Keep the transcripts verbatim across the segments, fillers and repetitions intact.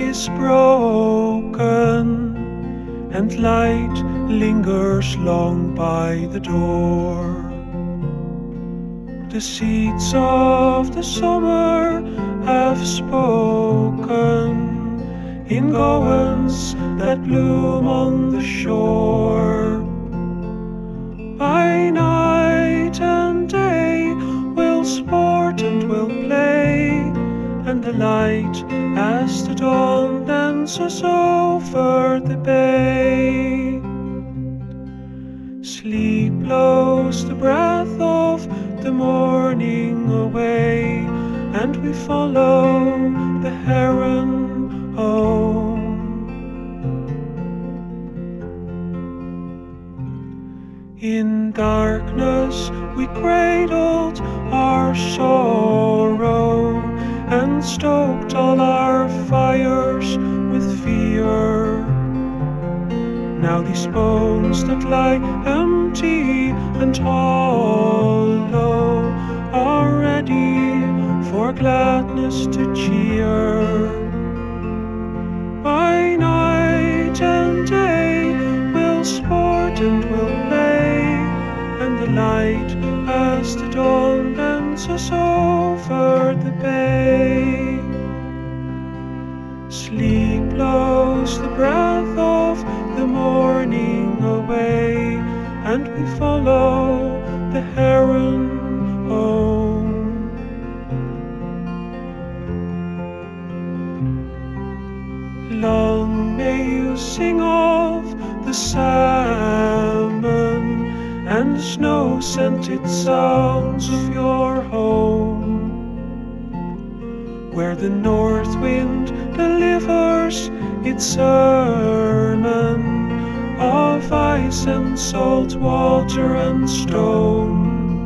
is broken, and light lingers long by the door. The seeds of the summer have spoken in gowans that bloom on the shore. By night and day we'll sport and we'll play, and the light as the dawn dances over the bay. Sleep blows the breath of the morning away, and we follow the heron home. In darkness we cradled our sorrow, and stoked all our fires with fear. Now these bones that lie empty and hollow are ready for gladness to cheer. By night and day we'll sport and we'll play, and the light as the dawn dances over the bay. Sleep blows the breath of the morning away, and we follow the heron home. Long may you sing of the salmon and the snow-scented sounds of your home, where the north wind delivers its sermon of ice and salt water and stone.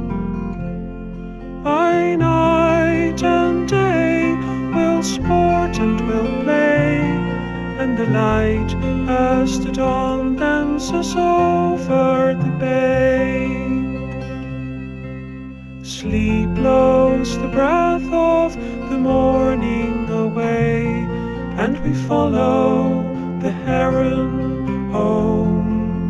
By night and day we'll sport and we'll play, and the light as the dawn dances over the bay. Sleep blows the breath of the morning away, and we follow the heron home.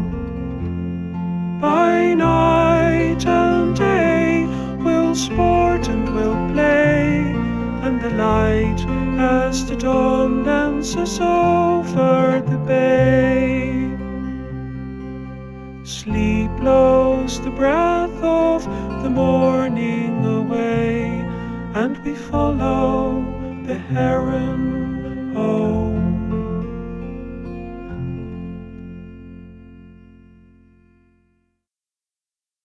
By night and day we'll sport and we'll play, and the light as the dawn dances over the bay. Sleep blows the breath of the morning away, and we follow the heron